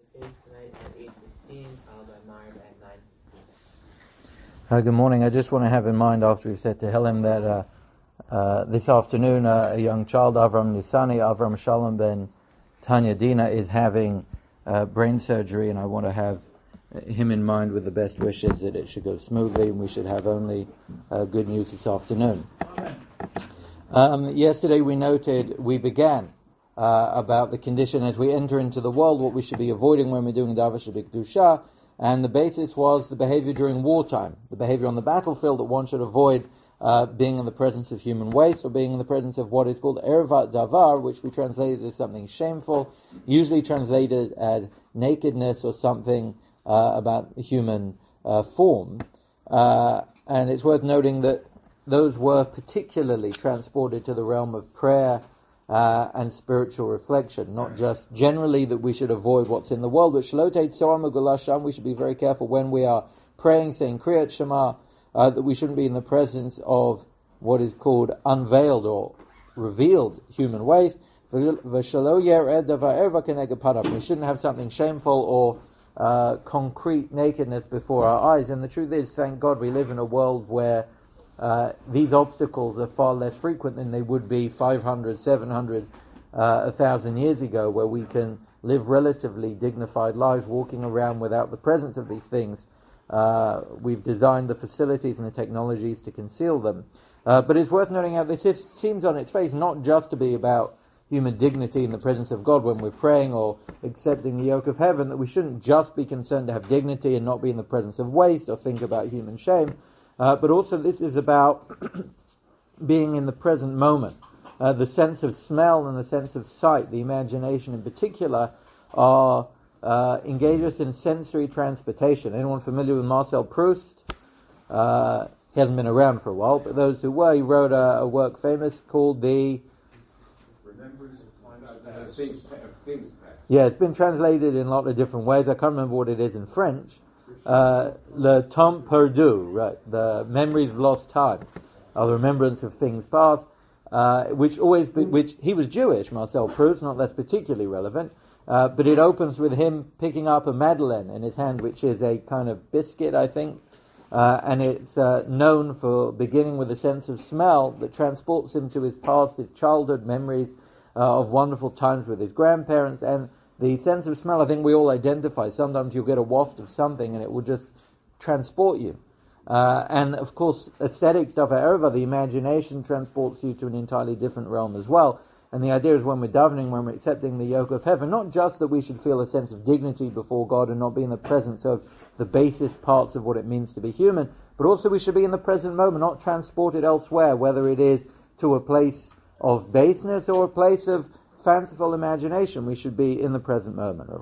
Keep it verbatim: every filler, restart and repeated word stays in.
tonight at eight fifteen, followed by Marib at nine fifteen. Uh, good morning. I just want to have in mind, after we've said Tehillim, that uh, uh, this afternoon uh, a young child, Avram Nisani, Avram Shalom ben Tanya Dina, is having uh, brain surgery, and I want to have him in mind with the best wishes that it should go smoothly, and we should have only uh, good news this afternoon. Um, yesterday we noted, we began uh, about the condition as we enter into the world, what we should be avoiding when we're doing Davar Shebikdusha, and the basis was the behavior during wartime, the behavior on the battlefield, that one should avoid uh, being in the presence of human waste, or being in the presence of what is called Ervat Davar, which we translated as something shameful, usually translated as nakedness or something uh, about human uh, form. Uh, and it's worth noting that those were particularly transported to the realm of prayer uh, and spiritual reflection, not just generally that we should avoid what's in the world, but Shalotet Soam Sham, we should be very careful when we are praying, saying Kriyat Shema, uh, that we shouldn't be in the presence of what is called unveiled or revealed human waste. We shouldn't have something shameful or uh, concrete nakedness before our eyes. And the truth is, thank God, we live in a world where Uh, these obstacles are far less frequent than they would be five hundred, seven hundred, uh, one thousand years ago, where we can live relatively dignified lives walking around without the presence of these things. Uh, we've designed the facilities and the technologies to conceal them. Uh, but it's worth noting out this is, seems on its face not just to be about human dignity in the presence of God when we're praying or accepting the yoke of heaven, that we shouldn't just be concerned to have dignity and not be in the presence of waste or think about human shame. Uh, but also this is about being in the present moment. Uh, the sense of smell and the sense of sight, the imagination in particular, are uh, engage us in sensory transportation. Anyone familiar with Marcel Proust? Uh, he hasn't been around for a while, but those who were, he wrote a, a work famous called the... Remembrance of Times Things Past. Yeah, it's been translated in a lot of different ways. I can't remember what it is in French. Uh, Le Temps Perdu, right, the memories of lost time, or the remembrance of things past, uh, which always, be, which he was Jewish, Marcel Proust, not that's particularly relevant, uh, but it opens with him picking up a madeleine in his hand, which is a kind of biscuit, I think, uh, and it's uh, known for beginning with a sense of smell that transports him to his past, his childhood memories uh, of wonderful times with his grandparents, and the sense of smell, I think we all identify. Sometimes you'll get a waft of something and it will just transport you. Uh, and of course, aesthetic stuff, however, the imagination transports you to an entirely different realm as well. And the idea is when we're davening, when we're accepting the yoke of heaven, not just that we should feel a sense of dignity before God and not be in the presence of the basest parts of what it means to be human, but also we should be in the present moment, not transported elsewhere, whether it is to a place of baseness or a place of fanciful imagination. We should be in the present moment.